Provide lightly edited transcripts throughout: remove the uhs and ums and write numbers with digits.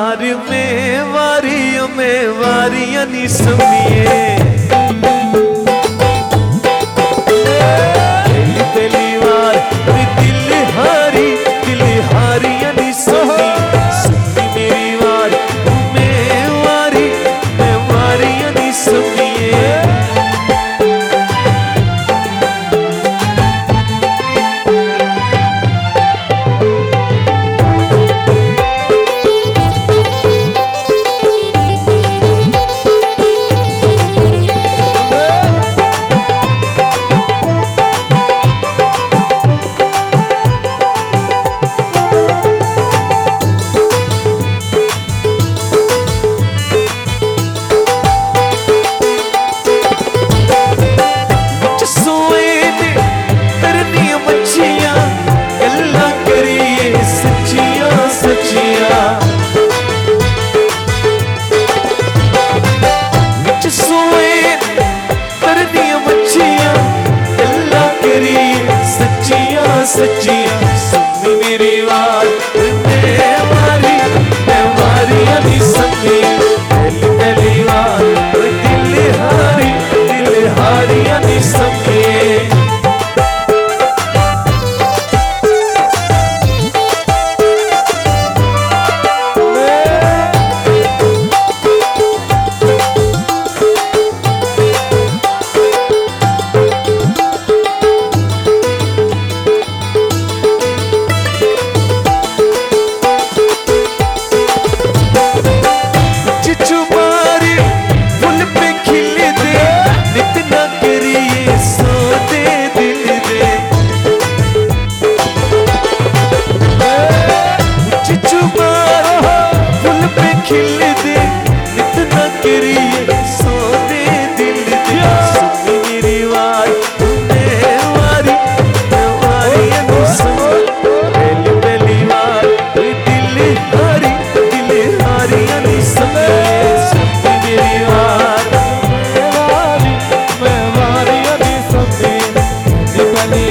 हार में वारियां नी सुनिए पहली बार दिल हारियां नी सुनी मेरी वार में वारियां नी सुनिए सच्चियां सुनी मेरी बात मैं वारियां नी सुनी पहली बार दिल हारियां नी सुनी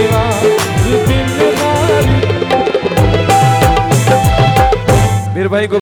मेरे भाई को